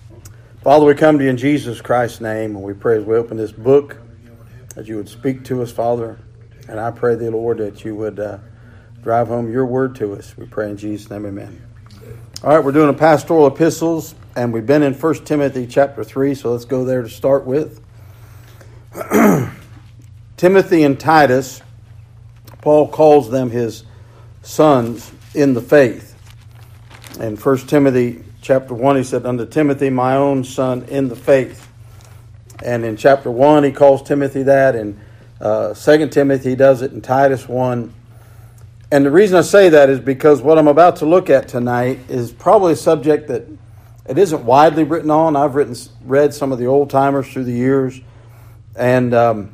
Father, we come to you in Jesus Christ's name, and we pray as we open this book that you would speak to us, Father. And I pray, dear Lord, that you would drive home your word to us. We pray in Jesus' name, amen. All right, we're doing a pastoral epistles, and we've been in 1 Timothy chapter 3, so let's go there to start with. Timothy and Titus, Paul calls them his sons in the faith. In 1 Timothy chapter 1, he said, "Unto Timothy, my own son in the faith." And in chapter 1, he calls Timothy that. In 2 Timothy, he does it in Titus 1. And the reason I say that is because what I'm about to look at tonight is probably a subject that it isn't widely written on. I've read some of the old-timers through the years. And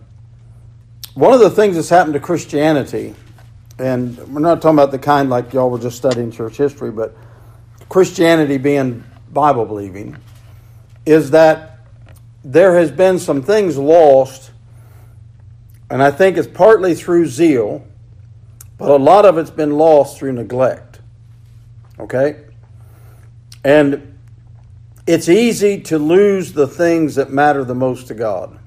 one of the things that's happened to Christianity, and we're not talking about the kind like y'all were just studying church history, but Christianity being Bible-believing, is that there has been some things lost, and I think it's partly through zeal, but a lot of it's been lost through neglect. Okay? And it's easy to lose the things that matter the most to God,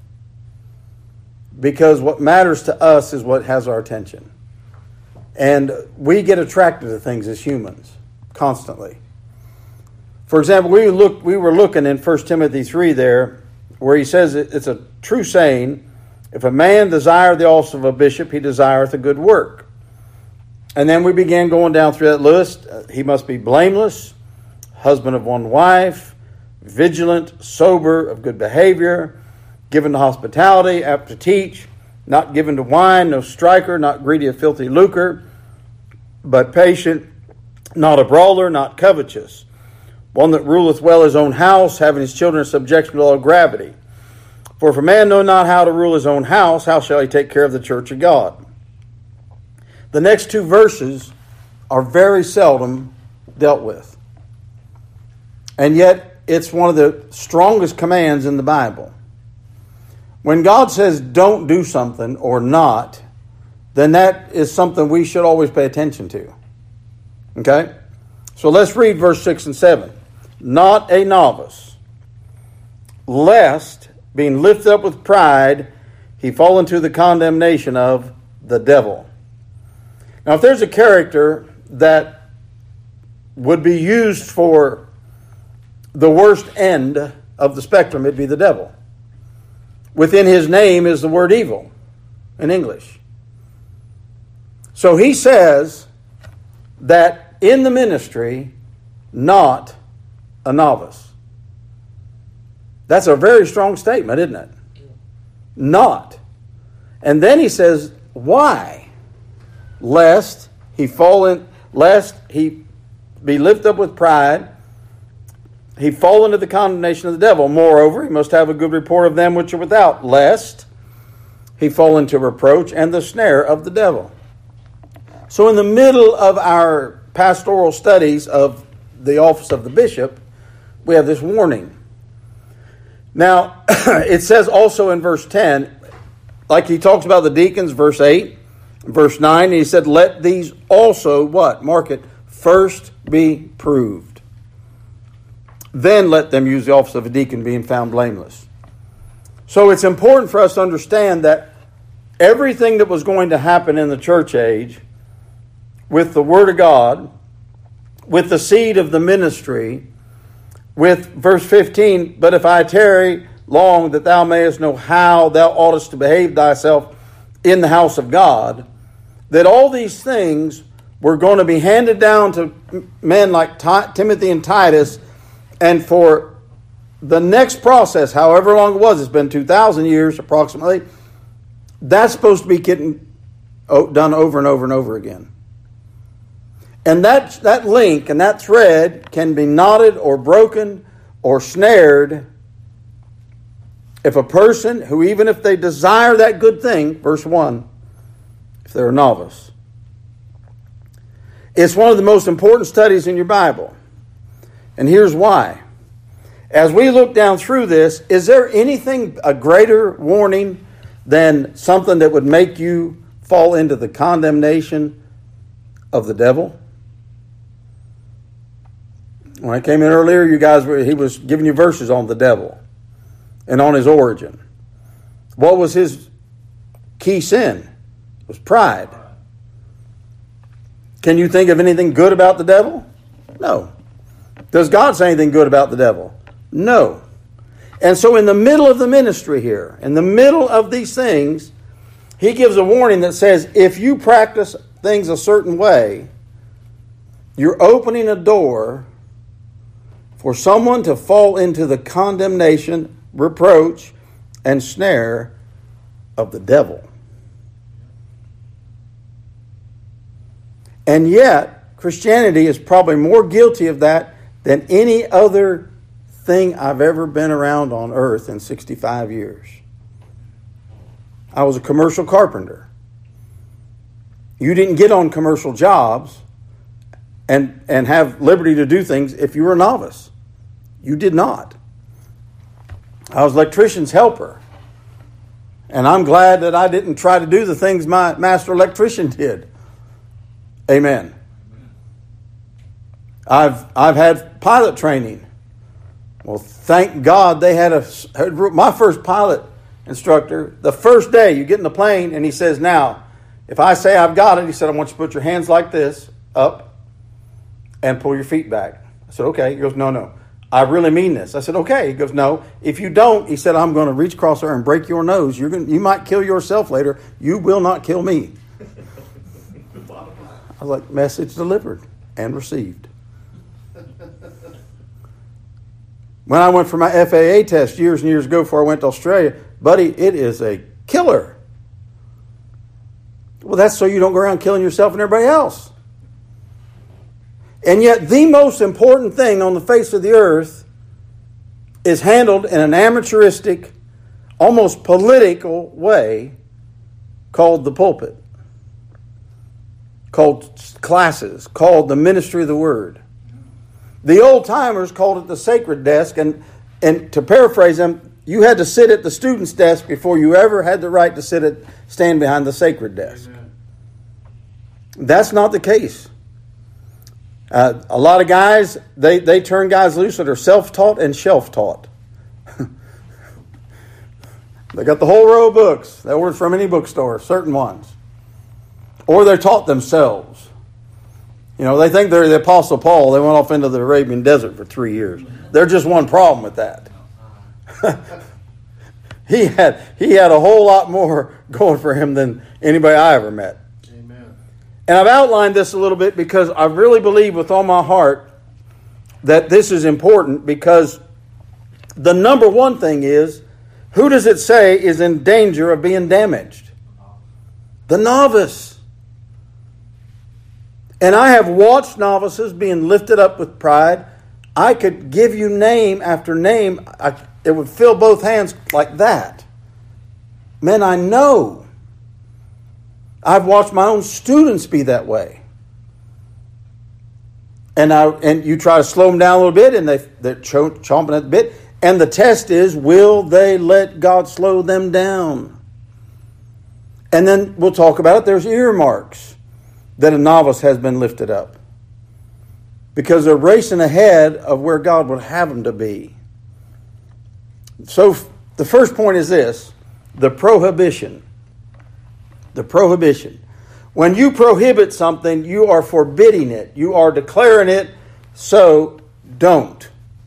because what matters to us is what has our attention. And we get attracted to things as humans constantly. For example, we were looking in 1 Timothy 3 there, where he says it's a true saying, if a man desire the office of a bishop, he desireth a good work. And then we began going down through that list. He must be blameless, husband of one wife, vigilant, sober, of good behavior, given to hospitality, apt to teach, not given to wine, no striker, not greedy of filthy lucre, but patient, not a brawler, not covetous. One that ruleth well his own house, having his children in subjection to all gravity. For if a man know not how to rule his own house, how shall he take care of the church of God? The next two verses are very seldom dealt with. And yet, it's one of the strongest commands in the Bible. When God says don't do something or not, then that is something we should always pay attention to. Okay? So let's read verse 6 and 7. Not a novice, lest, being lifted up with pride, he fall into the condemnation of the devil. Now, if there's a character that would be used for the worst end of the spectrum, it'd be the devil. Within his name is the word evil in English. So he says that in the ministry, not a novice. That's a very strong statement, isn't it? Not. And then he says, why? Lest he be lifted up with pride, he fall into the condemnation of the devil. Moreover, he must have a good report of them which are without, lest he fall into reproach and the snare of the devil. So in the middle of our pastoral studies of the office of the bishop, we have this warning. Now, it says also in verse 10, like he talks about the deacons, verse 8, verse 9, and he said, let these also, what? Mark it, first be proved. Then let them use the office of a deacon, being found blameless. So it's important for us to understand that everything that was going to happen in the church age with the Word of God, with the seed of the ministry, with verse 15, but if I tarry long, that thou mayest know how thou oughtest to behave thyself in the house of God, that all these things were going to be handed down to men like Timothy and Titus, and for the next process, however long it was, it's been 2,000 years approximately, that's supposed to be getting done over and over and over again. And that link and that thread can be knotted or broken or snared if a person who, even if they desire that good thing, verse 1, if they're a novice. It's one of the most important studies in your Bible. And here's why. As we look down through this, is there anything, a greater warning than something that would make you fall into the condemnation of the devil? When I came in earlier, he was giving you verses on the devil and on his origin. What was his key sin? It was pride. Can you think of anything good about the devil? No. Does God say anything good about the devil? No. And so in the middle of the ministry here, in the middle of these things, he gives a warning that says, if you practice things a certain way, you're opening a door for someone to fall into the condemnation, reproach, and snare of the devil. And yet, Christianity is probably more guilty of that than any other thing I've ever been around on earth in 65 years. I was a commercial carpenter. You didn't get on commercial jobs and have liberty to do things if you were a novice. You did not. I was an electrician's helper. And I'm glad that I didn't try to do the things my master electrician did. Amen. I've had pilot training. Well, thank God they had my first pilot instructor. The first day you get in the plane and he says, now, if I say I've got it, he said, I want you to put your hands like this, up, and pull your feet back. I said, okay. He goes, no. I really mean this. I said, okay. He goes, no. If you don't, he said, I'm going to reach across there and break your nose. You might kill yourself later. You will not kill me. I was like, message delivered and received. When I went for my FAA test years and years ago before I went to Australia, buddy, it is a killer. Well, that's so you don't go around killing yourself and everybody else. And yet the most important thing on the face of the earth is handled in an amateuristic, almost political way called the pulpit, called classes, called the ministry of the word. The old timers called it the sacred desk, and to paraphrase them, you had to sit at the student's desk before you ever had the right to stand behind the sacred desk. Amen. That's not the case. A lot of guys, they turn guys loose that are self-taught and shelf-taught. They got the whole row of books. They ordered from any bookstore, certain ones. Or they're taught themselves. You know, they think they're the Apostle Paul. They went off into the Arabian desert for 3 years. There's just one problem with that. He had a whole lot more going for him than anybody I ever met. Amen. And I've outlined this a little bit because I really believe with all my heart that this is important, because the number one thing is, who does it say is in danger of being damaged? The novice. And I have watched novices being lifted up with pride. I could give you name after name. It would fill both hands like that. Men I know. I've watched my own students be that way. And you try to slow them down a little bit, and they're chomping at the bit. And the test is, will they let God slow them down? And then we'll talk about it. There's earmarks that a novice has been lifted up, because they're racing ahead of where God would have them to be. So the first point is this: the prohibition. The prohibition. When you prohibit something, you are forbidding it. You are declaring it, so don't.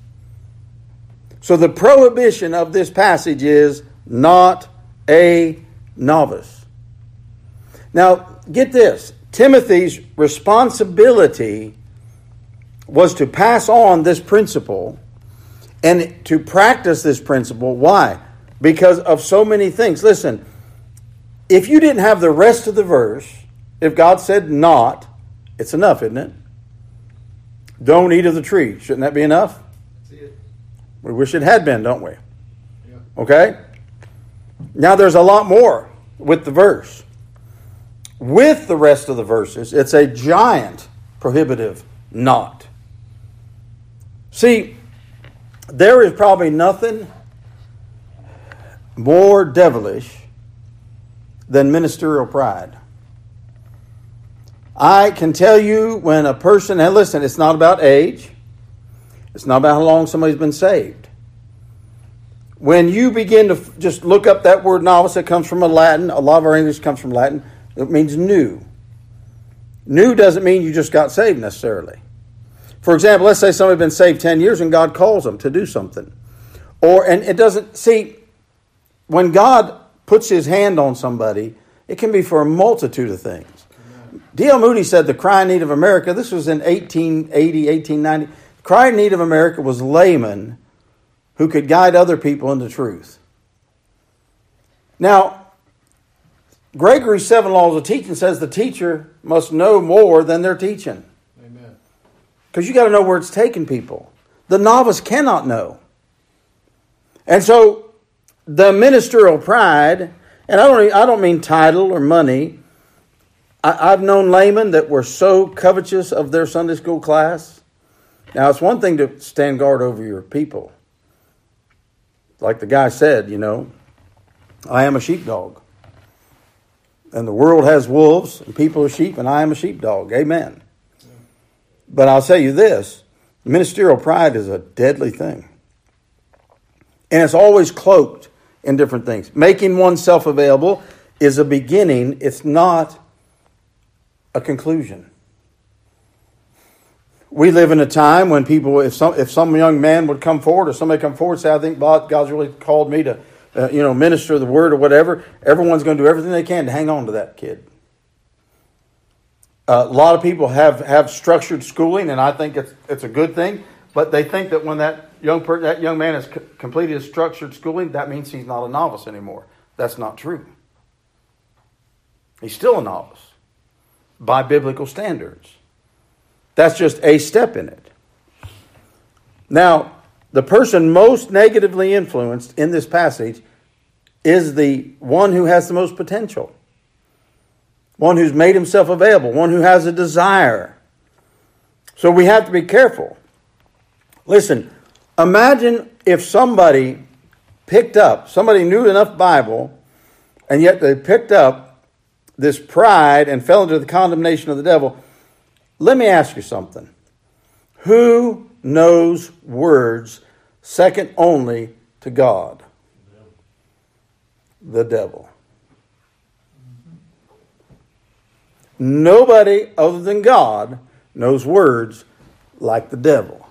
So the prohibition of this passage is not a novice. Now, get this. Timothy's responsibility was to pass on this principle and to practice this principle. Why? Because of so many things. Listen, if you didn't have the rest of the verse, if God said not, it's enough, isn't it? Don't eat of the tree. Shouldn't that be enough? We wish it had been, don't we? Yeah. Okay? Now there's a lot more with the verse. With the rest of the verses, it's a giant prohibitive not. See, there is probably nothing more devilish than ministerial pride. I can tell you when a person, and listen, it's not about age. It's not about how long somebody's been saved. When you begin to just look up that word novice, it comes from Latin. A lot of our English comes from Latin. It means new. New doesn't mean you just got saved necessarily. For example, let's say somebody's been saved 10 years and God calls them to do something. And it doesn't, see, when God puts his hand on somebody, it can be for a multitude of things. D.L. Moody said the crying need of America, this was in 1880, 1890, the crying need of America was laymen who could guide other people into truth. Now, Gregory's 7 Laws of Teaching says the teacher must know more than they're teaching. Amen. Because you got to know where it's taking people. The novice cannot know. And so the ministerial pride, and I don't mean title or money. I've known laymen that were so covetous of their Sunday school class. Now, it's one thing to stand guard over your people. Like the guy said, I am a sheepdog. And the world has wolves, and people are sheep, and I am a sheepdog. Amen. Yeah. But I'll tell you this, ministerial pride is a deadly thing. And it's always cloaked in different things. Making oneself available is a beginning. It's not a conclusion. We live in a time when people, if some young man would come forward or somebody come forward and say, I think God's really called me to minister the word or whatever, everyone's going to do everything they can to hang on to that kid. A lot of people have structured schooling, and I think it's a good thing, but they think that when that young man has completed his structured schooling, that means he's not a novice anymore. That's not true. He's still a novice by biblical standards. That's just a step in it. Now, the person most negatively influenced in this passage is the one who has the most potential. One who's made himself available. One who has a desire. So we have to be careful. Listen, imagine if somebody knew enough Bible, and yet they picked up this pride and fell into the condemnation of the devil. Let me ask you something. Who knows words second only to God? The devil. Nobody other than God knows words like the devil.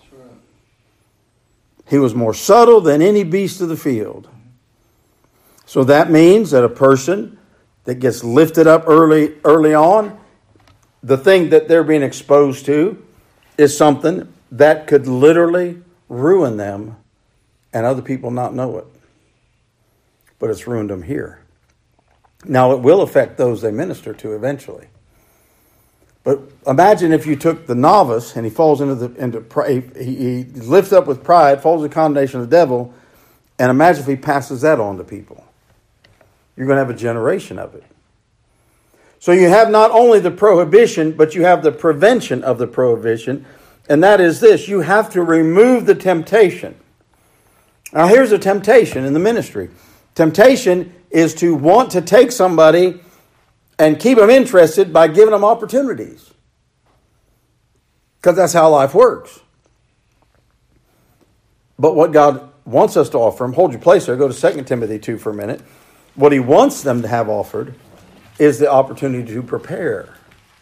He was more subtle than any beast of the field. So that means that a person that gets lifted up early on, the thing that they're being exposed to is something that could literally ruin them and other people not know it. But it's ruined them here. Now, it will affect those they minister to eventually. But imagine if you took the novice and he falls he lifts up with pride, falls into condemnation of the devil, and imagine if he passes that on to people. You're going to have a generation of it. So you have not only the prohibition, but you have the prevention of the prohibition, and that is this: you have to remove the temptation. Now, here's a temptation in the ministry. Temptation is to want to take somebody and keep them interested by giving them opportunities. Because that's how life works. But what God wants us to offer them, hold your place there, go to 2 Timothy 2 for a minute. What he wants them to have offered is the opportunity to prepare.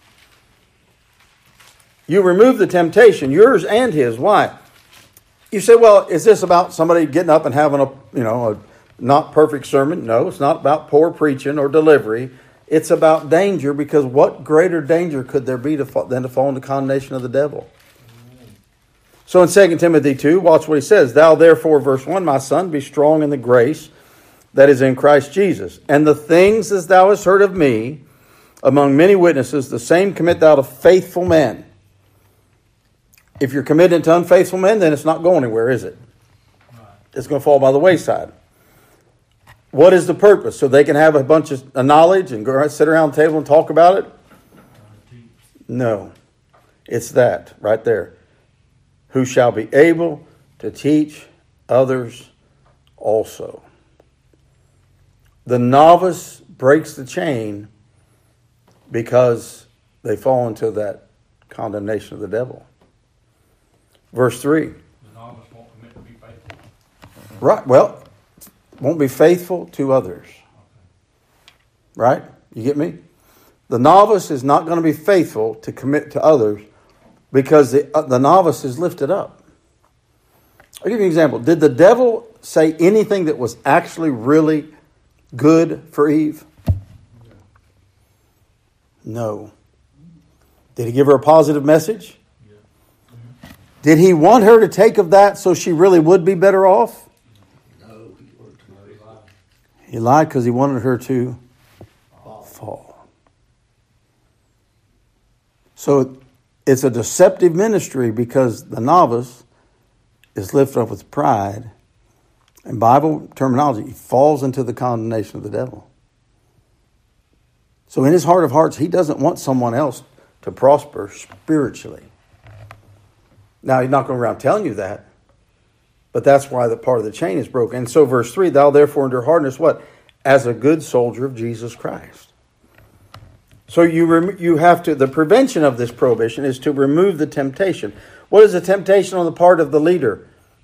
You remove the temptation, yours and his. Why? You say, well, is this about somebody getting up and having a not perfect sermon? No, it's not about poor preaching or delivery. It's about danger, because what greater danger could there be than to fall into condemnation of the devil? So in 2 Timothy 2, watch what he says. Thou therefore, verse 1, my son, be strong in the grace that is in Christ Jesus. And the things as thou hast heard of me among many witnesses, the same commit thou to faithful men. If you're committed to unfaithful men, then it's not going anywhere, is it? It's going to fall by the wayside. What is the purpose? So they can have a bunch of knowledge and go sit around the table and talk about it? No. It's that right there. Who shall be able to teach others also. The novice breaks the chain because they fall into that condemnation of the devil. Verse 3. The Right. Well, won't be faithful to others. Right? You get me? The novice is not going to be faithful to commit to others because the novice is lifted up. I'll give you an example. Did the devil say anything that was actually really good for Eve? No. Did he give her a positive message? Did he want her to take of that so she really would be better off? No. He lied because he wanted her to fall. So it's a deceptive ministry because the novice is lifted up with pride. In Bible terminology, he falls into the condemnation of the devil. So in his heart of hearts, he doesn't want someone else to prosper spiritually. Now, he's not going around telling you that, but that's why the part of the chain is broken. And so verse 3, thou therefore endure hardness, what? As a good soldier of Jesus Christ. So you have to, the prevention of this prohibition is to remove the temptation. What is the temptation on the part of the leader?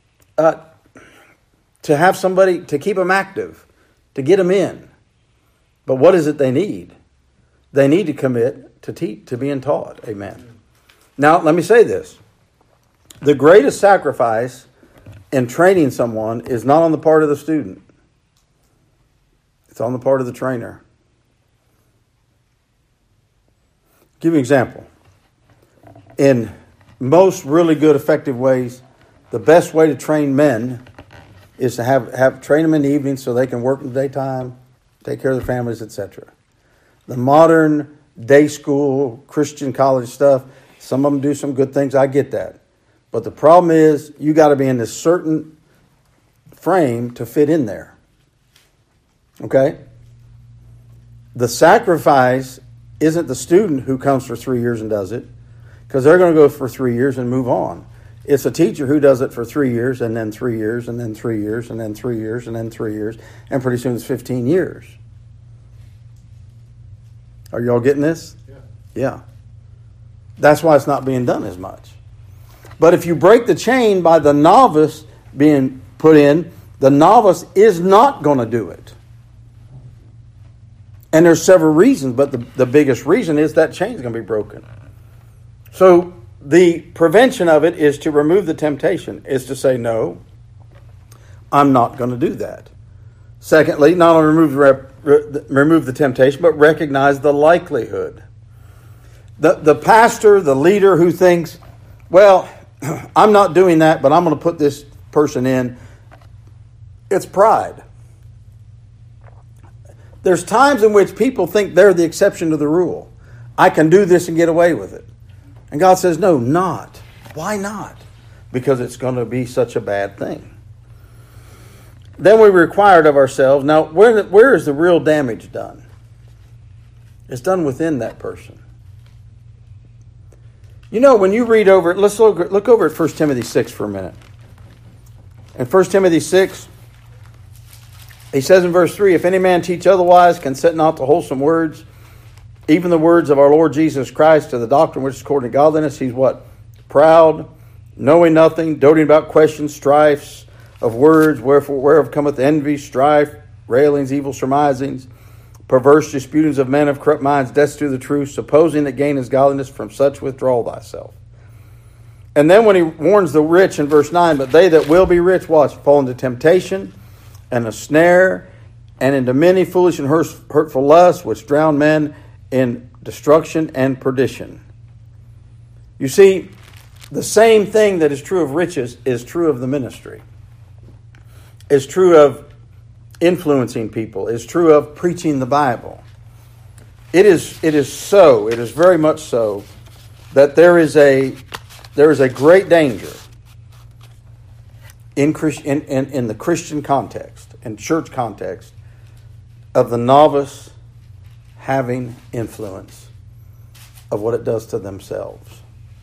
To have somebody, to keep them active, to get them in. But what is it they need? They need to commit to being taught. Amen. Now, let me say this. The greatest sacrifice in training someone is not on the part of the student. It's on the part of the trainer. Give you an example. In most really good, effective ways, the best way to train men is to train them in the evening so they can work in the daytime, take care of their families, etc. The modern day school, Christian college stuff, some of them do some good things. I get that. But the problem is you got to be in this certain frame to fit in there. Okay? The sacrifice isn't the student who comes for 3 years and does it, because they're going to go for 3 years and move on. It's a teacher who does it for 3 years and then 3 years and then 3 years and then 3 years and then 3 years, and pretty soon it's 15 years. Are you all getting this? Yeah. That's why it's not being done as much. But if you break the chain by the novice being put in, the novice is not going to do it. And there's several reasons, but the biggest reason is that chain is going to be broken. So the prevention of it is to remove the temptation, is to say, no, I'm not going to do that. Secondly, not only remove the temptation, but recognize the likelihood. The pastor, the leader who thinks, well, I'm not doing that, but I'm going to put this person in. It's pride. There's times in which people think they're the exception to the rule. I can do this and get away with it. And God says, no, not. Why not? Because it's going to be such a bad thing. Then we required of ourselves. Now, where is the real damage done? It's done within that person. You know, when you read over it, let's look over at 1 Timothy 6 for a minute. In 1 Timothy 6, he says in verse 3, if any man teach otherwise, consent not to wholesome words, even the words of our Lord Jesus Christ, to the doctrine which is according to godliness. He's what? Proud, knowing nothing, doting about questions, strifes of words, whereof cometh envy, strife, railings, evil surmisings, perverse disputings of men of corrupt minds, destitute of the truth, supposing that gain is godliness, from such withdraw thyself. And then when he warns the rich in verse 9, but they that will be rich, watch, fall into temptation and a snare, and into many foolish and hurtful lusts, which drown men in destruction and perdition. You see, the same thing that is true of riches is true of the ministry. Is true of influencing people. Is true of preaching the Bible. It is very much so, that there is a great danger in the Christian context and church context of the novice having influence of what it does to themselves.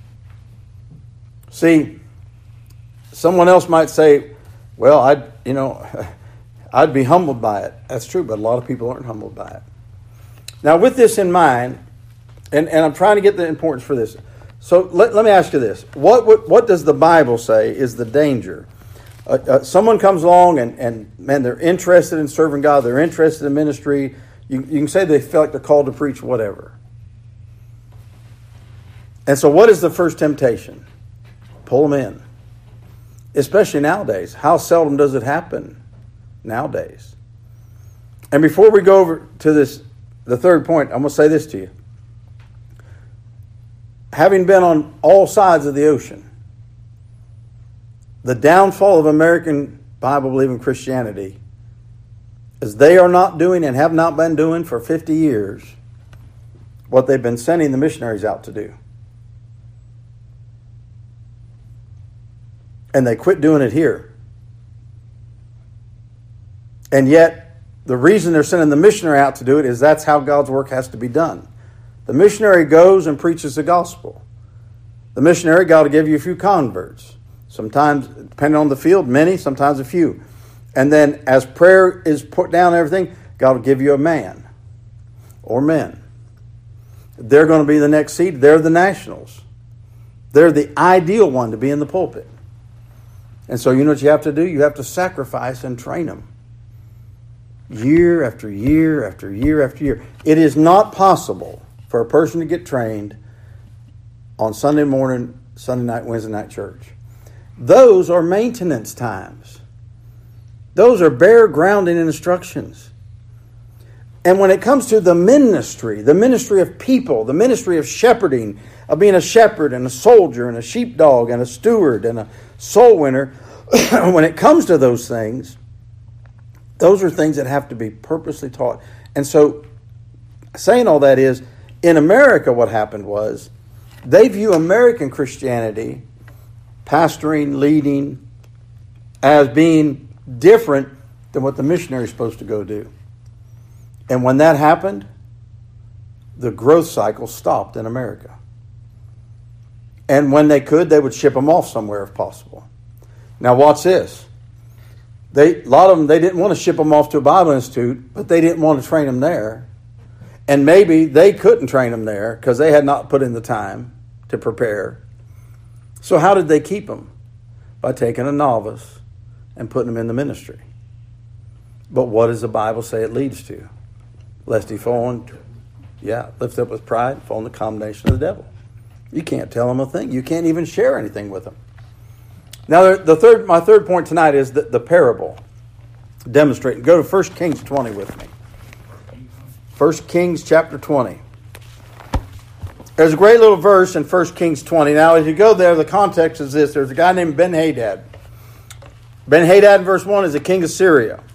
See, someone else might say, well, I'd be humbled by it. That's true, but a lot of people aren't humbled by it. Now, with this in mind, and I'm trying to get the importance for this. So let me ask you this. What does the Bible say is the danger Someone comes along and man, they're interested in serving God. They're interested in ministry. You can say they feel like they're called to preach whatever. And so what is the first temptation? Pull them in. Especially nowadays. How seldom does it happen nowadays? And before we go over to the third point, I'm going to say this to you. Having been on all sides of the ocean, the downfall of American Bible-believing Christianity is they are not doing and have not been doing for 50 years what they've been sending the missionaries out to do. And they quit doing it here. And yet, the reason they're sending the missionary out to do it is that's how God's work has to be done. The missionary goes and preaches the gospel. The missionary, God will give you a few converts. Sometimes, depending on the field, many, sometimes a few. And then as prayer is put down and everything, God will give you a man or men. They're going to be the next seed. They're the nationals. They're the ideal one to be in the pulpit. And so you know what you have to do? You have to sacrifice and train them. Year after year after year after year. It is not possible for a person to get trained on Sunday morning, Sunday night, Wednesday night church. Those are maintenance times. Those are bare grounding instructions. And when it comes to the ministry of people, the ministry of shepherding, of being a shepherd and a soldier and a sheepdog and a steward and a soul winner, when it comes to those things, those are things that have to be purposely taught. And so, saying all that is, in America what happened was, they view American Christianity, pastoring, leading, as being different than what the missionary is supposed to go do. And when that happened, the growth cycle stopped in America. And when they could, they would ship them off somewhere if possible. Now watch this. A lot of them, they didn't want to ship them off to a Bible Institute, but they didn't want to train them there. And maybe they couldn't train them there because they had not put in the time to prepare. So how did they keep them? By taking a novice and putting them in the ministry. But what does the Bible say it leads to? Lest he fall lift up with pride, fall in the condemnation of the devil. You can't tell them a thing. You can't even share anything with them. Now, my third point tonight is the parable. Demonstrating. Go to 1 Kings 20 with me. 1 Kings chapter 20. There's a great little verse in 1 Kings 20. Now, as you go there, the context is this. There's a guy named Ben-Hadad. Ben-Hadad in verse 1 is the king of Syria.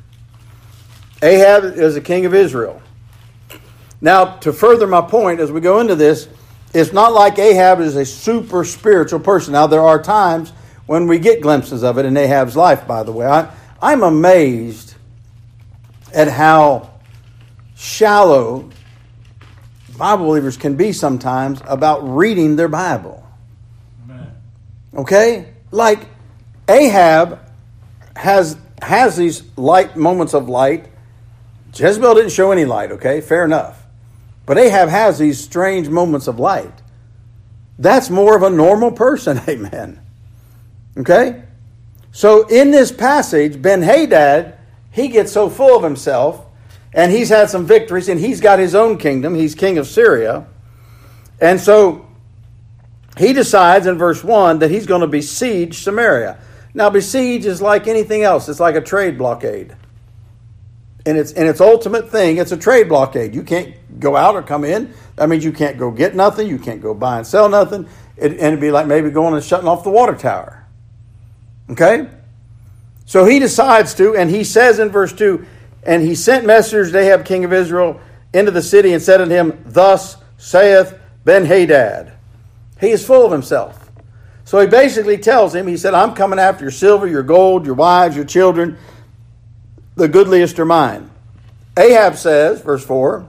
Ahab is the king of Israel. Now, to further my point, as we go into this, it's not like Ahab is a super spiritual person. Now, there are times when we get glimpses of it in Ahab's life, by the way. I'm amazed at how shallow Bible believers can be sometimes about reading their Bible. Amen. Okay? Like Ahab has these light moments of light. Jezebel didn't show any light, okay? Fair enough. But Ahab has these strange moments of light. That's more of a normal person, amen. Okay? So in this passage, Ben-Hadad, he gets so full of himself, and he's had some victories, and he's got his own kingdom. He's king of Syria. And so he decides in verse 1 that he's going to besiege Samaria. Now, besiege is like anything else. It's like a trade blockade. In its ultimate thing, it's a trade blockade. You can't go out or come in. That means you can't go get nothing. You can't go buy and sell nothing. And it'd be like maybe going and shutting off the water tower. Okay? So he decides to, and he says in verse 2, and he sent messengers to Ahab, king of Israel, into the city and said unto him, Thus saith Ben-Hadad. He is full of himself. So he basically tells him, he said, I'm coming after your silver, your gold, your wives, your children. The goodliest are mine. Ahab says, verse 4,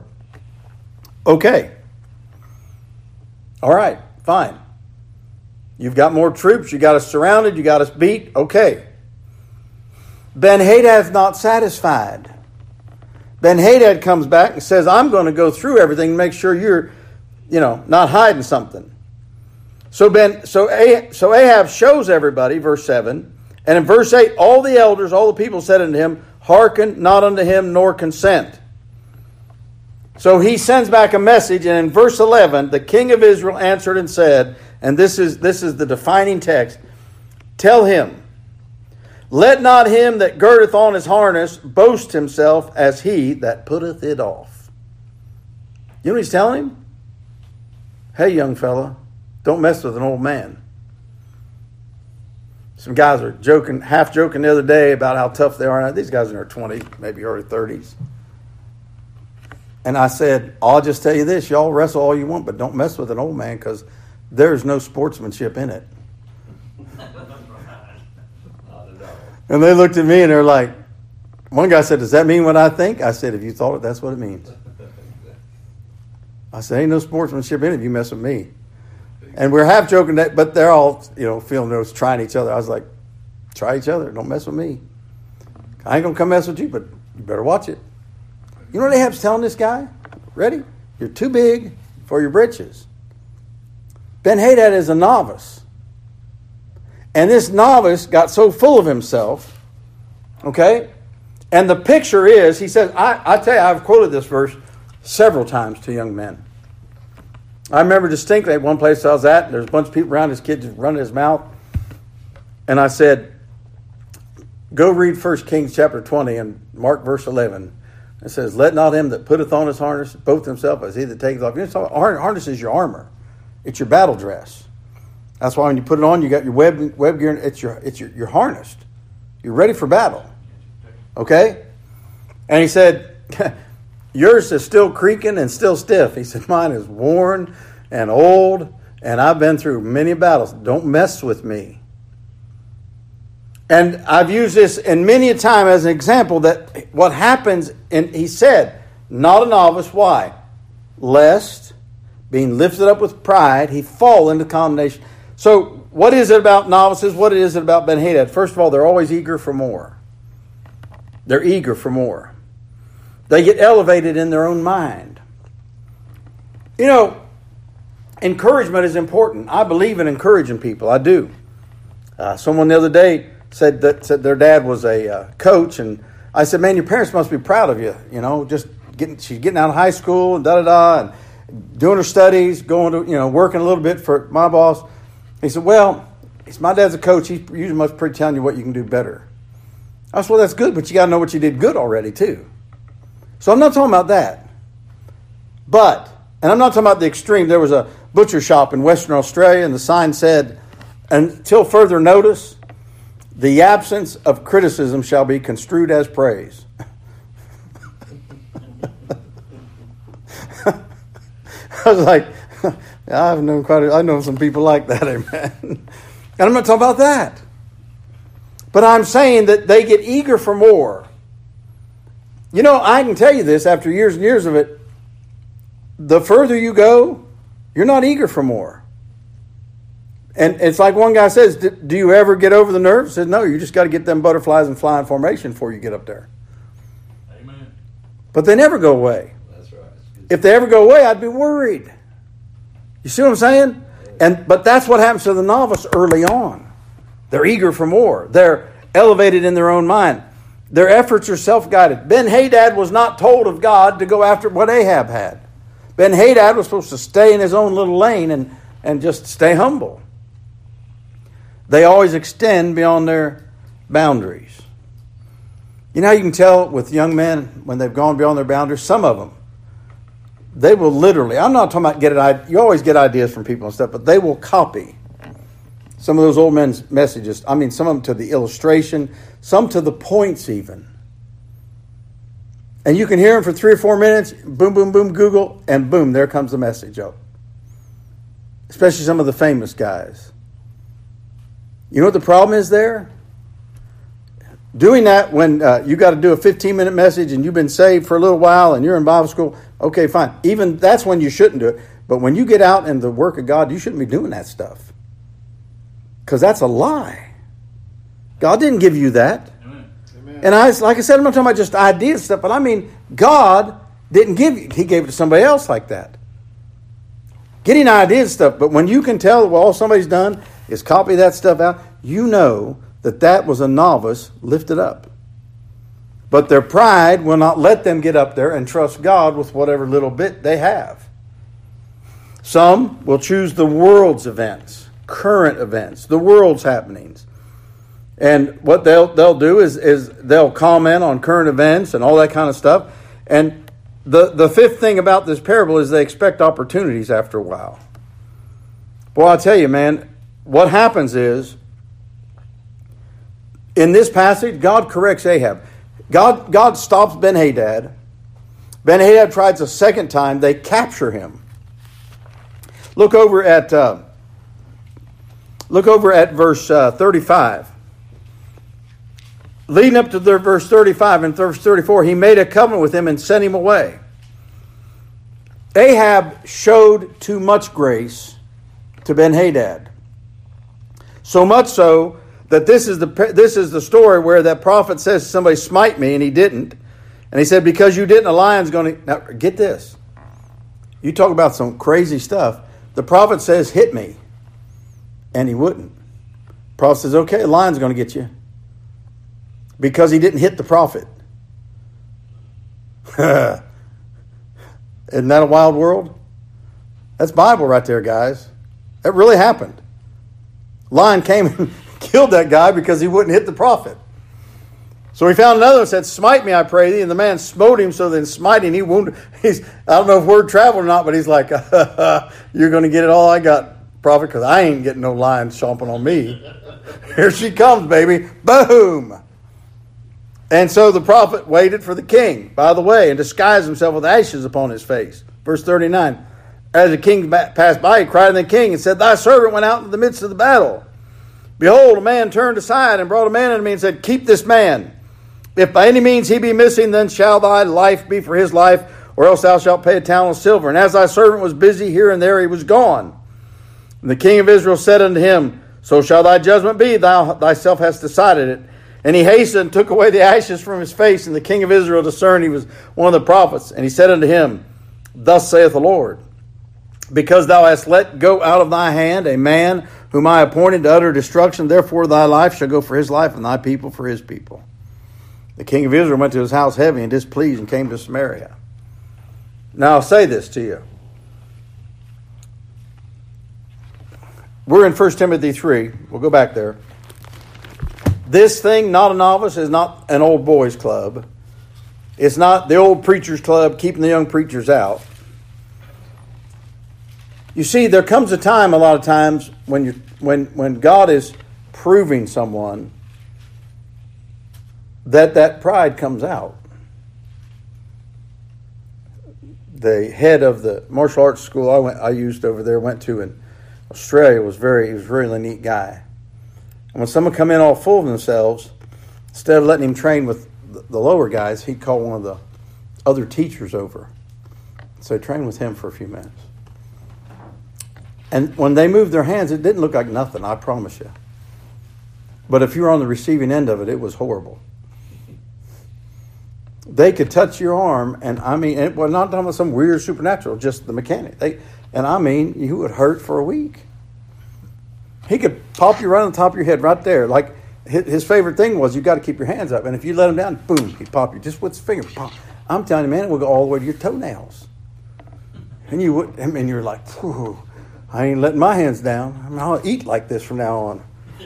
okay. All right, fine. You've got more troops. You got us surrounded. You got us beat. Okay. Ben-Hadad's not satisfied. Ben-Hadad comes back and says, I'm going to go through everything and make sure you're, not hiding something. So Ahab shows everybody, verse 7, And in verse 8, all the elders, all the people said unto him, hearken not unto him, nor consent. So he sends back a message, and in verse 11, the king of Israel answered and said, and this is the defining text, tell him, let not him that girdeth on his harness boast himself as he that putteth it off. You know what he's telling him? Hey, young fella, don't mess with an old man. Some guys are joking, half joking the other day about how tough they are. Now, these guys in their 20s, maybe early 30s. And I said, I'll just tell you this, y'all wrestle all you want, but don't mess with an old man because there's no sportsmanship in it. And they looked at me and they're like, one guy said, does that mean what I think? I said, if you thought it, that's what it means. I said, ain't no sportsmanship in it if you mess with me. And we're half joking that, but they're all, feeling those trying each other. I was like, try each other. Don't mess with me. I ain't going to come mess with you, but you better watch it. You know what Ahab's telling this guy? Ready? You're too big for your britches. Ben-Hadad is a novice. And this novice got so full of himself, okay? And the picture is, he says, I tell you, I've quoted this verse several times to young men. I remember distinctly at one place I was at, and there's a bunch of people around, his kid just running his mouth. And I said, go read 1 Kings chapter 20 and Mark verse 11. It says, let not him that putteth on his harness boast himself as he that taketh off. Harness is your armor. It's your battle dress. That's why when you put it on, you got your web gear. You're harnessed. You're ready for battle. Okay? And he said, yours is still creaking and still stiff. He said, mine is worn and old, and I've been through many battles. Don't mess with me. And I've used this in many a time as an example that what happens, and he said, not a novice. Why? Lest, being lifted up with pride, he fall into condemnation. So what is it about novices? What is it about Ben-Hadad? First of all, they're always eager for more. They're eager for more. They get elevated in their own mind. Encouragement is important. I believe in encouraging people. I do. Someone the other day said their dad was a coach, and I said, man, your parents must be proud of you. She's getting out of high school and and doing her studies, going to, working a little bit for my boss. He said, well, my dad's a coach. He usually must be telling you what you can do better. I said, well, that's good, but you got to know what you did good already, too. So I'm not talking about that. And I'm not talking about the extreme. There was a butcher shop in Western Australia, and the sign said, until further notice, the absence of criticism shall be construed as praise. I was like, I know some people like that, amen. And I'm not talking about that. But I'm saying that they get eager for more. I can tell you this after years and years of it. The further you go, you're not eager for more. And it's like one guy says, do you ever get over the nerves? He says, no, you just got to get them butterflies and fly in formation before you get up there. Amen. But they never go away. That's right. If they ever go away, I'd be worried. You see what I'm saying? But that's what happens to the novice early on. They're eager for more. They're elevated in their own mind. Their efforts are self-guided. Ben-Hadad was not told of God to go after what Ahab had. Ben-Hadad was supposed to stay in his own little lane and just stay humble. They always extend beyond their boundaries. You know how you can tell with young men when they've gone beyond their boundaries? Some of them, they will literally, I'm not talking about you always get ideas from people and stuff, but they will copy some of those old men's messages. I mean, some of them to the illustration, some to the points even. And you can hear them for 3 or 4 minutes, boom, boom, boom, Google, and boom, there comes the message up. Especially some of the famous guys. You know what the problem is there? Doing that when you got to do a 15-minute message and you've been saved for a little while and you're in Bible school, okay, fine. Even that's when you shouldn't do it. But when you get out in the work of God, you shouldn't be doing that stuff. Because that's a lie. God didn't give you that. Amen. And like I said, I'm not talking about just ideas and stuff, but I mean, God didn't give you. He gave it to somebody else like that. Getting ideas and stuff, but when you can tell, well, all somebody's done is copy that stuff out, you know that was a novice lifted up. But their pride will not let them get up there and trust God with whatever little bit they have. Some will choose the world's events, current events, the world's happenings. And what they'll do is they'll comment on current events and all that kind of stuff. And the fifth thing about this parable is they expect opportunities after a while. Well, I'll tell you, man, what happens is, in this passage, God corrects Ahab. God stops Ben-Hadad. Ben-Hadad tries a second time. They capture him. Look over at verse 35. Leading up to verse 35 and verse 34, he made a covenant with him and sent him away. Ahab showed too much grace to Ben-Hadad. So much so that this is the story where that prophet says to somebody, smite me, and he didn't. And he said, because you didn't, a lion's going to... Now, get this. You talk about some crazy stuff. The prophet says, hit me. And he wouldn't. The prophet says, okay, a lion's going to get you. Because he didn't hit the prophet. Isn't that a wild world? That's Bible right there, guys. That really happened. Lion came and killed that guy because he wouldn't hit the prophet. So he found another and said, smite me, I pray thee. And the man smote him, so then smiting, he wounded. I don't know if word traveled or not, but he's like, you're going to get it all I got, prophet, because I ain't getting no lion chomping on me. Here she comes, baby. Boom. And so the prophet waited for the king, by the way, and disguised himself with ashes upon his face. Verse 39. As the king passed by, he cried unto the king and said, thy servant went out into the midst of the battle. Behold, a man turned aside and brought a man unto me and said, keep this man. If by any means he be missing, then shall thy life be for his life, or else thou shalt pay a talent of silver. And as thy servant was busy here and there, he was gone. And the king of Israel said unto him, so shall thy judgment be, thou thyself hast decided it. And he hastened and took away the ashes from his face. And the king of Israel discerned he was one of the prophets. And he said unto him, thus saith the Lord, because thou hast let go out of thy hand a man whom I appointed to utter destruction, therefore thy life shall go for his life, and thy people for his people. The king of Israel went to his house heavy and displeased, and came to Samaria. Now I'll say this to you. We're in 1 Timothy 3. We'll go back there. This thing, not a novice, is not an old boys club. It's not the old preachers club keeping the young preachers out. You see, there comes a time, a lot of times, when God is proving someone that pride comes out. The head of the martial arts school I used over there, went to in Australia, he was a really neat guy. And when someone come in all full of themselves, instead of letting him train with the lower guys, he'd call one of the other teachers over. So train with him for a few minutes. And when they moved their hands, it didn't look like nothing, I promise you. But if you were on the receiving end of it, it was horrible. They could touch your arm, and I mean, it was not talking about some weird supernatural, just the mechanic. You would hurt for a week. He could pop you right on the top of your head right there. Like, his favorite thing was you got to keep your hands up. And if you let him down, boom, he'd pop you just with his finger. Pop. I'm telling you, man, it would go all the way to your toenails. And you're like, whew, I ain't letting my hands down. I'll eat like this from now on.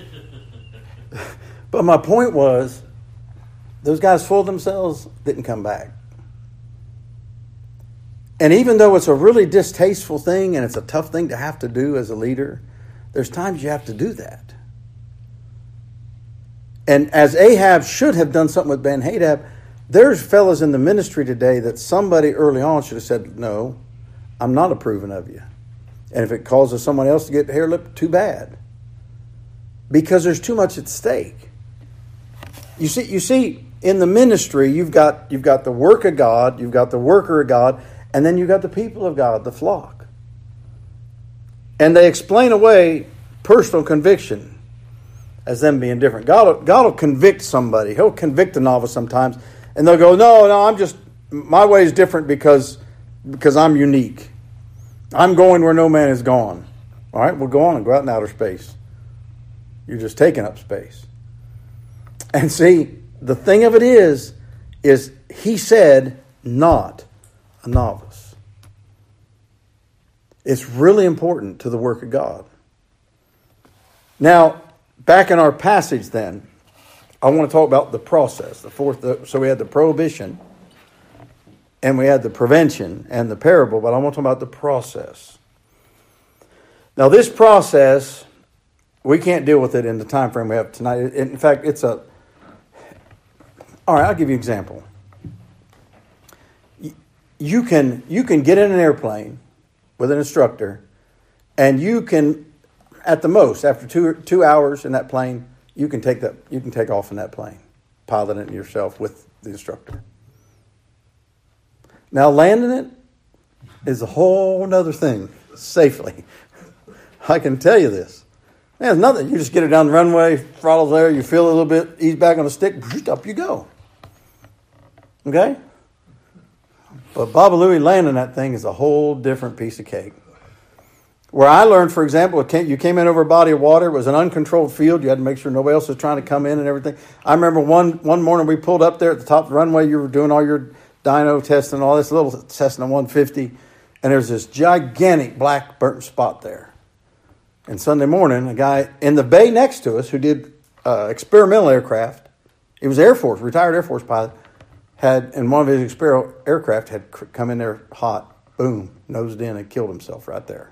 But my point was, those guys fooled themselves, didn't come back. And even though it's a really distasteful thing and it's a tough thing to have to do as a leader, there's times you have to do that. And as Ahab should have done something with Ben-Hadad, there's fellas in the ministry today that somebody early on should have said, no, I'm not approving of you. And if it causes someone else to get hair lip, too bad. Because there's too much at stake. You see, in the ministry, you've got the work of God, you've got the worker of God, and then you've got the people of God, the flock. And they explain away personal conviction as them being different. God will convict somebody. He'll convict a novice sometimes, and they'll go, no, my way is different because I'm unique. I'm going where no man has gone. All right, well, go on and go out in outer space. You're just taking up space. And see, the thing of it is he said, not a novice. It's really important to the work of God. Now, back in our passage then, I want to talk about the process. So we had the prohibition, and we had the prevention and the parable, but I want to talk about the process. Now, this process, we can't deal with it in the time frame we have tonight. In fact, all right, I'll give you an example. You can get in an airplane with an instructor, and you can, at the most, after 2 hours in that plane, you can take off in that plane, pilot it yourself with the instructor. Now, landing it is a whole other thing, safely. I can tell you this. There's nothing. You just get it down the runway, throttle's there, you feel a little bit, ease back on the stick, up you go. Okay? But Babalui landing that thing is a whole different piece of cake. Where I learned, for example, you came in over a body of water. It was an uncontrolled field. You had to make sure nobody else was trying to come in and everything. I remember one morning we pulled up there at the top of the runway. You were doing all your dyno testing, all this little Cessna 150. And there's this gigantic black burnt spot there. And Sunday morning, a guy in the bay next to us who did experimental aircraft, he was Air Force, retired Air Force pilot, in one of his experimental aircraft had come in there hot, boom, nosed in and killed himself right there.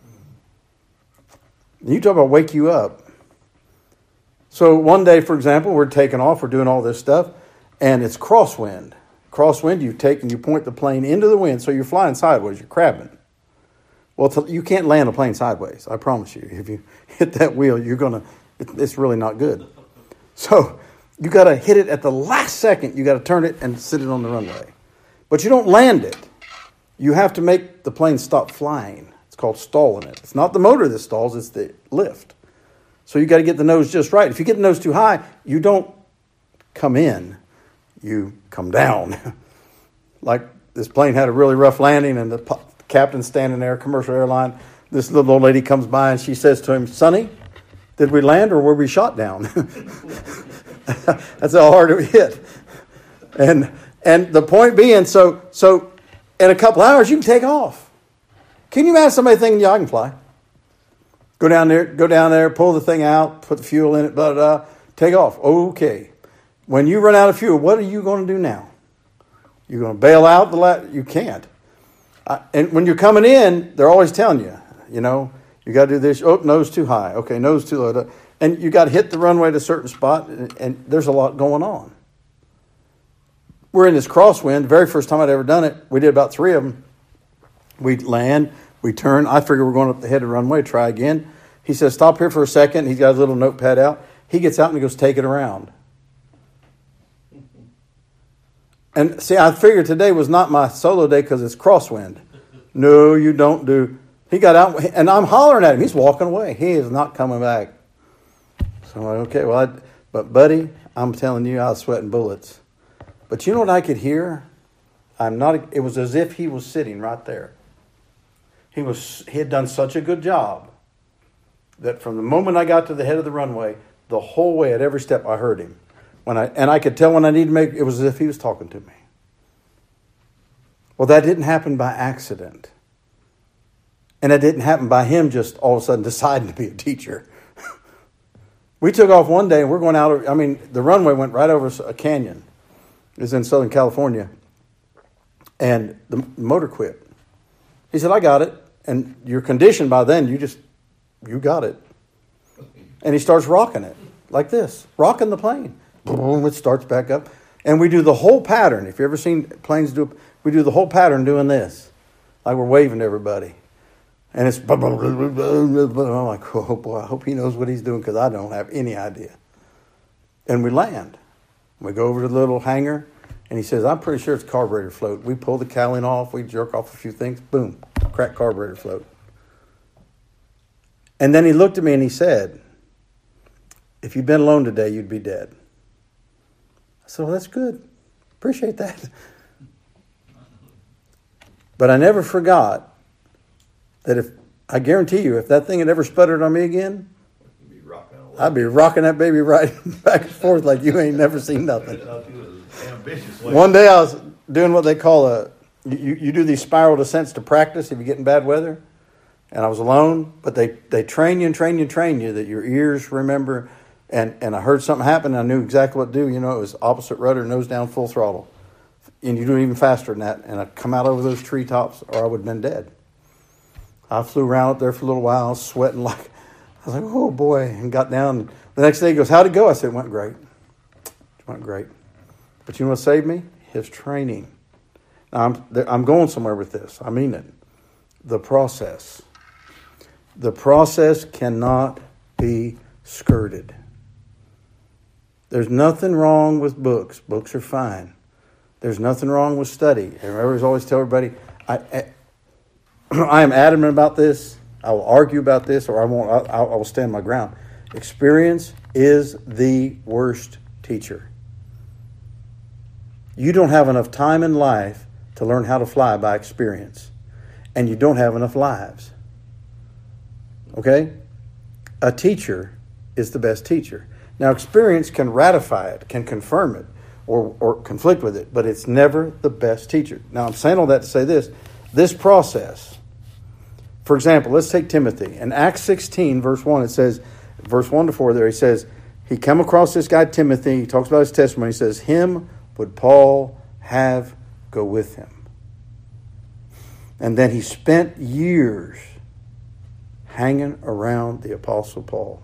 You talk about wake you up. So one day, for example, we're taking off, we're doing all this stuff, and it's crosswind. Crosswind, you take and you point the plane into the wind, so you're flying sideways, you're crabbing. Well, you can't land a plane sideways, I promise you. If you hit that wheel, it's really not good. So you got to hit it at the last second. You got to turn it and sit it on the runway. But you don't land it. You have to make the plane stop flying. It's called stalling it. It's not the motor that stalls, it's the lift. So you got to get the nose just right. If you get the nose too high, you don't come in, you come down. Like this plane had a really rough landing, and the captain's standing there, commercial airline. This little old lady comes by and she says to him, "Sonny, did we land or were we shot down?" That's how hard it hit. And the point being, so in a couple hours you can take off. Can you imagine somebody thinking, "Yeah, I can fly"? Go down there, pull the thing out, put the fuel in it, blah, blah, blah, take off. Okay. When you run out of fuel, what are you going to do now? You're going to bail out you can't. And when you're coming in, they're always telling you, you got to do this. Oh, nose too high. Okay, nose too low. And you got to hit the runway at a certain spot, and there's a lot going on. We're in this crosswind. The very first time I'd ever done it, we did about 3 of them. We land, we turn. I figure we're going up the head of the runway, try again. He says, "Stop here for a second." He's got his little notepad out. He gets out and he goes, "Take it around." And see, I figured today was not my solo day because it's crosswind. No, you don't do. He got out, and I'm hollering at him. He's walking away. He is not coming back. So I'm like, okay, well, but buddy, I'm telling you, I was sweating bullets. But you know what I could hear? It was as if he was sitting right there. He had done such a good job that from the moment I got to the head of the runway, the whole way at every step I heard him. I could tell when I needed to it was as if he was talking to me. Well, that didn't happen by accident. And it didn't happen by him just all of a sudden deciding to be a teacher. We took off one day and we're going out. The runway went right over a canyon. It was in Southern California. And the motor quit. He said, "I got it. And you're conditioned by then. You got it." And he starts rocking it like this, rocking the plane. Boom, it starts back up. And we do the whole pattern. If you've ever seen planes we do the whole pattern doing this. Like we're waving to everybody. And it's, I'm like, oh boy, I hope he knows what he's doing because I don't have any idea. And we land. We go over to the little hangar. And he says, "I'm pretty sure it's carburetor float." We pull the cowling off. We jerk off a few things. Boom, crack carburetor float. And then he looked at me and he said, "If you'd been alone today, you'd be dead." I said, "Well, that's good. Appreciate that." But I never forgot that I guarantee you, if that thing had ever sputtered on me again, I'd be rocking that baby right back and forth like you ain't never seen nothing. One day I was doing what they call you do these spiral descents to practice if you get in bad weather. And I was alone, but they train you that your ears remember. And I heard something happen, and I knew exactly what to do. You know, it was opposite rudder, nose down, full throttle. And you do it even faster than that. And I'd come out over those treetops, or I would have been dead. I flew around up there for a little while, sweating like, I was like, oh boy, and got down. The next day he goes, how'd it go? I said, it went great. It went great. But you know what saved me? His training. Now, I'm going somewhere with this. I mean it. The process. The process cannot be skirted. There's nothing wrong with books. Books are fine. There's nothing wrong with study. And I always tell everybody, I am adamant about this. I will argue about this, or I won't. I will stand my ground. Experience is the worst teacher. You don't have enough time in life to learn how to fly by experience, and you don't have enough lives. Okay? A teacher is the best teacher. Now, experience can ratify it, can confirm it, or conflict with it, but it's never the best teacher. Now, I'm saying all that to say this process. For example, let's take Timothy. In Acts 16, verse 1, it says, verse 1 to 4 there, he says, he come across this guy Timothy, he talks about his testimony, he says, him would Paul have go with him. And then he spent years hanging around the Apostle Paul.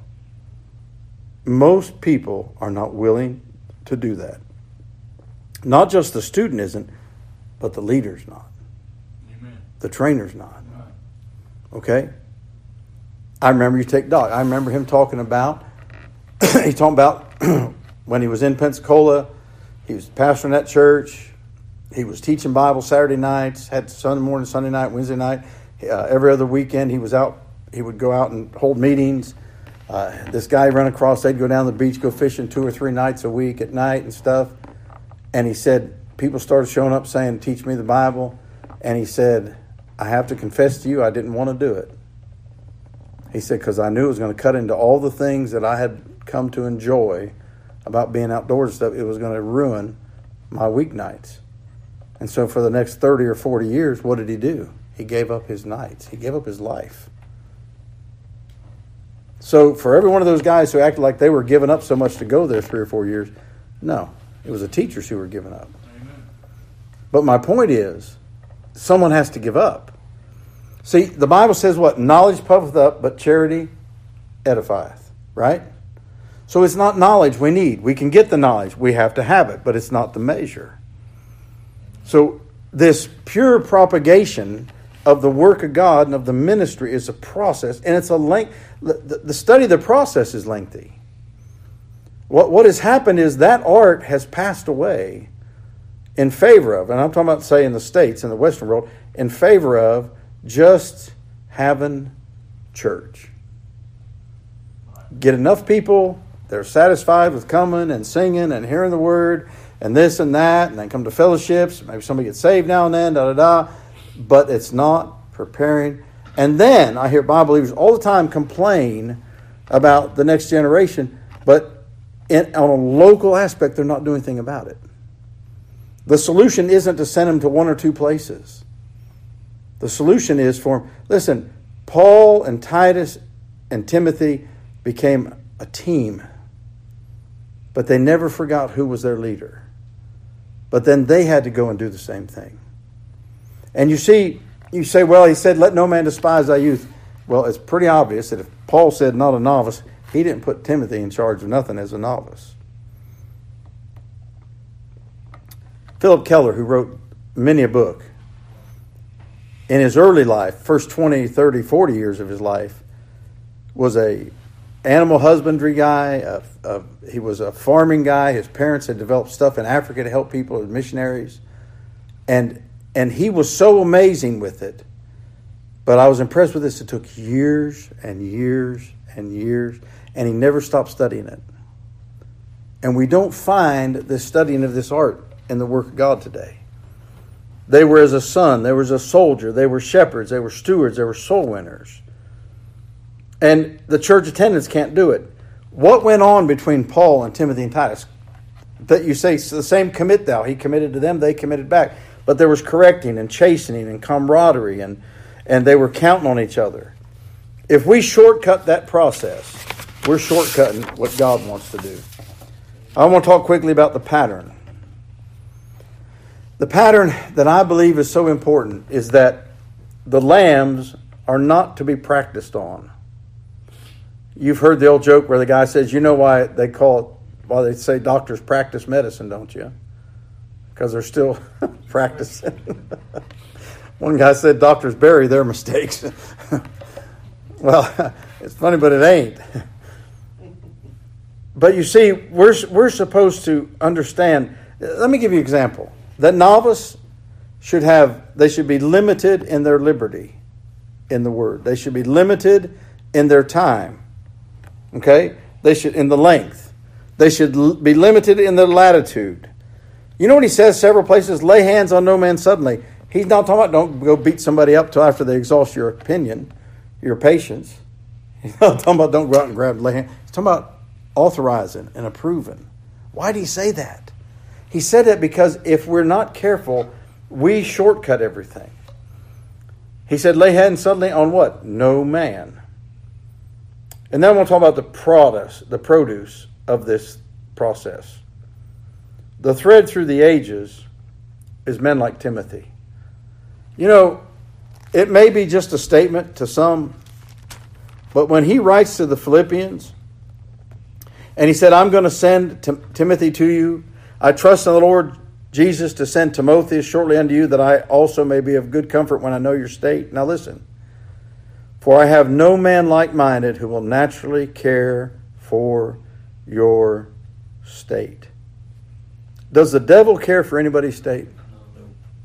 Most people are not willing to do that. Not just the student isn't, but the leader's not. Amen. The trainer's not. Okay? I remember you take Doc. I remember him talking about, he's talking about when he was in Pensacola, he was pastoring that church, he was teaching Bible Saturday nights, had Sunday morning, Sunday night, Wednesday night. Every other weekend he was out, he would go out and hold meetings. This guy ran across, they'd go down the beach, go fishing 2 or 3 nights a week at night and stuff. And he said, people started showing up saying, teach me the Bible. And he said, I have to confess to you, I didn't want to do it. He said, because I knew it was going to cut into all the things that I had come to enjoy about being outdoors and stuff. It was going to ruin my weeknights. And so for the next 30 or 40 years, what did he do? He gave up his nights. He gave up his life. So for every one of those guys who acted like they were giving up so much to go there 3 or 4 years, no. It was the teachers who were giving up. Amen. But my point is, someone has to give up. See, the Bible says what? Knowledge puffeth up, but charity edifieth. Right? So it's not knowledge we need. We can get the knowledge. We have to have it, but it's not the measure. So this pure propagation of the work of God and of the ministry is a process, and it's a length. The study of the process is lengthy. What has happened is that art has passed away in favor of, and I'm talking about, say, in the States, in the Western world, in favor of just having church. Get enough people, they're satisfied with coming and singing and hearing the word and this and that, and then come to fellowships. Maybe somebody gets saved now and then, but it's not preparing. And then I hear Bible believers all the time complain about the next generation, but on a local aspect, they're not doing anything about it. The solution isn't to send them to 1 or 2 places. The solution is for them. Listen, Paul and Titus and Timothy became a team, but they never forgot who was their leader. But then they had to go and do the same thing. And you say, well, he said, let no man despise thy youth. Well, it's pretty obvious that if Paul said not a novice, he didn't put Timothy in charge of nothing as a novice. Philip Keller, who wrote many a book, in his early life, first 20, 30, 40 years of his life, was a animal husbandry guy. He was a farming guy. His parents had developed stuff in Africa to help people as missionaries. And he was so amazing with it. But I was impressed with this. It took years and years and years. And he never stopped studying it. And we don't find this studying of this art in the work of God today. They were as a son. They were as a soldier. They were shepherds. They were stewards. They were soul winners. And the church attendants can't do it. What went on between Paul and Timothy and Titus? That you say, the same commit thou. He committed to them, they committed back. But there was correcting and chastening and camaraderie, and they were counting on each other. If we shortcut that process, we're shortcutting what God wants to do. I want to talk quickly about the pattern. The pattern that I believe is so important is that the lambs are not to be practiced on. You've heard the old joke where the guy says, you know why they say doctors practice medicine, don't you? Because they're still practicing. One guy said doctors bury their mistakes. Well, it's funny, but it ain't. But you see, we're supposed to understand. Let me give you an example. That novice should be limited in their liberty in the word. They should be limited in their time. Okay? They should, in the length. They should be limited in their latitude. You know what he says several places? Lay hands on no man suddenly. He's not talking about don't go beat somebody up till after they exhaust your opinion, your patience. He's not talking about don't go out and lay hands. He's talking about authorizing and approving. Why did he say that? He said that because if we're not careful, we shortcut everything. He said, lay hands suddenly on what? No man. And then we'll talk about the produce of this process. The thread through the ages is men like Timothy. You know, it may be just a statement to some, but when he writes to the Philippians, and he said, I'm going to send Timothy to you. I trust in the Lord Jesus to send Timotheus shortly unto you, that I also may be of good comfort when I know your state. Now listen. For I have no man like-minded who will naturally care for your state. Does the devil care for anybody's state? No.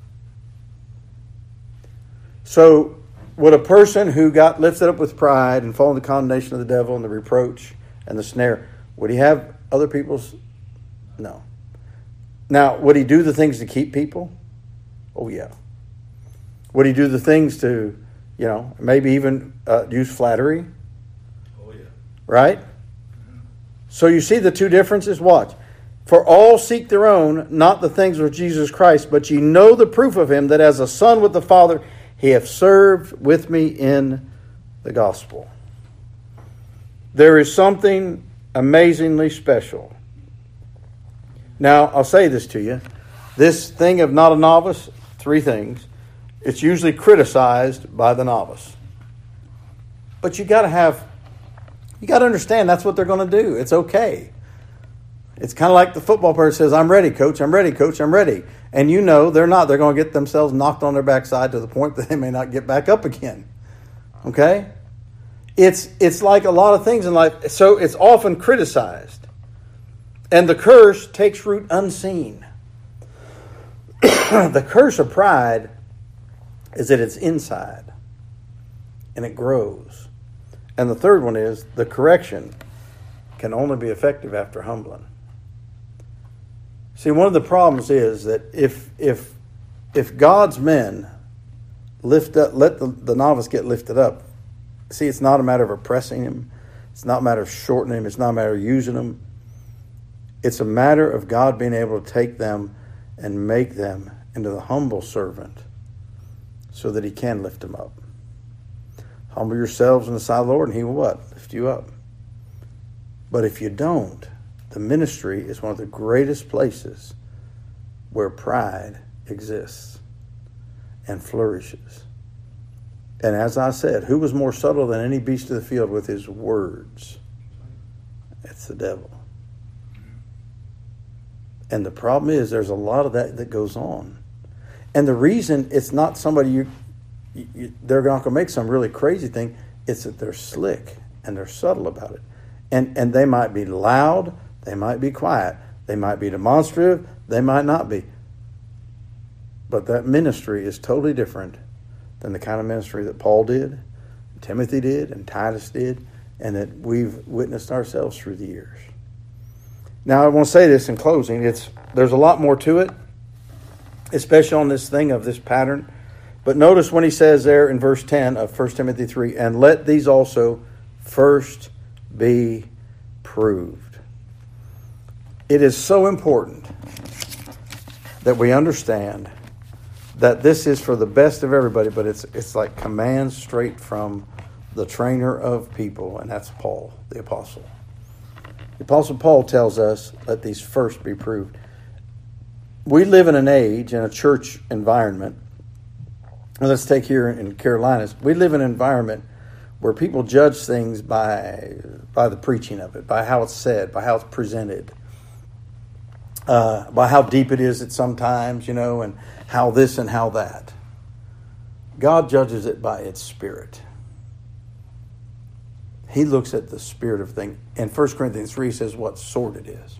So would a person who got lifted up with pride and fall into the condemnation of the devil and the reproach and the snare, would he have other people's? No. Now, would he do the things to keep people? Oh, yeah. Would he do the things to, maybe even use flattery? Oh, yeah. Right? So you see the two differences? Watch. For all seek their own, not the things of Jesus Christ, but ye know the proof of him, that as a son with the Father, he hath served with me in the gospel. There is something amazingly special. Now, I'll say this to you. This thing of not a novice, three things. It's usually criticized by the novice. But you got to understand that's what they're going to do. It's okay. It's kind of like the football player says, I'm ready, coach, I'm ready, coach, I'm ready. And you know they're not. They're going to get themselves knocked on their backside to the point that they may not get back up again. Okay? It's like a lot of things in life. So it's often criticized. And the curse takes root unseen. The curse of pride is that it's inside. And it grows. And the third one is the correction can only be effective after humbling. See, one of the problems is that if God's men let the novice get lifted up, see, it's not a matter of oppressing him. It's not a matter of shortening him. It's not a matter of using him. It's a matter of God being able to take them and make them into the humble servant so that he can lift them up. Humble yourselves in the sight of the Lord, and he will what? Lift you up. But if you don't, the ministry is one of the greatest places where pride exists and flourishes. And as I said, who was more subtle than any beast of the field with his words? It's the devil. And the problem is there's a lot of that goes on. And the reason it's not somebody they're not going to make some really crazy thing, it's that they're slick and they're subtle about it. And they might be loud, they might be quiet, they might be demonstrative, they might not be. But that ministry is totally different than the kind of ministry that Paul did, Timothy did, and Titus did, and that we've witnessed ourselves through the years. Now, I want to say this in closing. There's a lot more to it, especially on this thing of this pattern. But notice when he says there in verse 10 of 1 Timothy 3, and let these also first be reproved. It is so important that we understand that this is for the best of everybody, but it's like commands straight from the trainer of people, and that's Paul, the apostle. The apostle Paul tells us, let these first be proved. We live in an age, in a church environment, and let's take here in Carolinas, we live in an environment where people judge things by the preaching of it, by how it's said, by how it's presented, by how deep it is at sometimes, and how this and how that. God judges it by its spirit. He looks at the spirit of things. And 1 Corinthians 3 says what sort it is.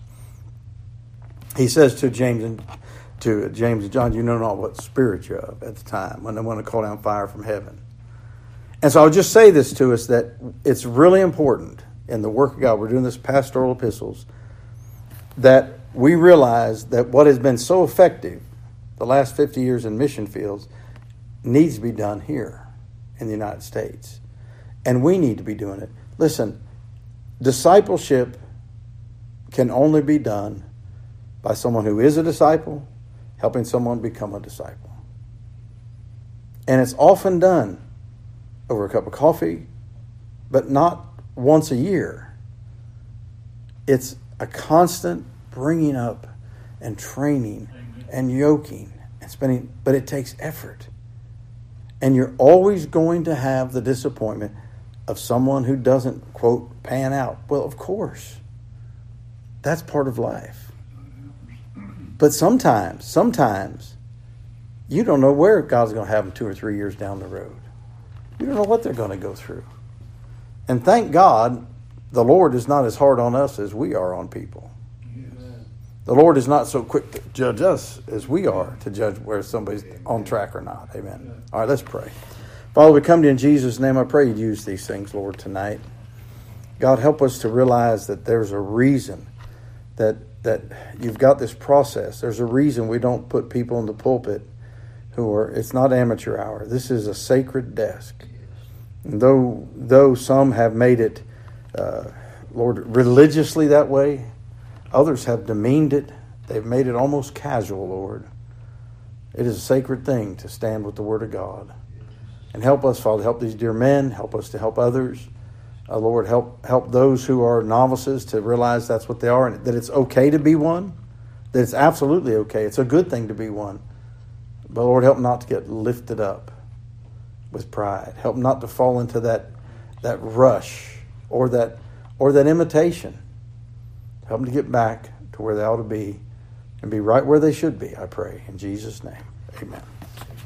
He says to James and John, you know not what spirit you're of at the time when they want to call down fire from heaven. And so I'll just say this to us, that it's really important in the work of God. We're doing this pastoral epistles, that we realize that what has been so effective the last 50 years in mission fields needs to be done here in the United States. And we need to be doing it. Listen, discipleship can only be done by someone who is a disciple, helping someone become a disciple. And it's often done over a cup of coffee, but not once a year. It's a constant bringing up and training and yoking and spending, but it takes effort. And you're always going to have the disappointment of someone who doesn't, quote, pan out. Well, of course. That's part of life. But sometimes, you don't know where God's going to have them 2 or 3 years down the road. You don't know what they're going to go through. And thank God, the Lord is not as hard on us as we are on people. The Lord is not so quick to judge us as we are to judge where somebody's on track or not. Amen. All right, let's pray. Father, we come to you in Jesus' name. I pray you'd use these things, Lord, tonight. God, help us to realize that there's a reason that you've got this process. There's a reason we don't put people in the pulpit it's not amateur hour. This is a sacred desk. And though some have made it, Lord, religiously that way, others have demeaned it. They've made it almost casual, Lord. It is a sacred thing to stand with the Word of God. And help us, Father, help these dear men, help us to help others. Lord, help those who are novices to realize that's what they are, and that it's okay to be one, that it's absolutely okay. It's a good thing to be one. But Lord, help not to get lifted up with pride. Help not to fall into that rush or that imitation. Help them to get back to where they ought to be and be right where they should be, I pray. In Jesus' name, amen.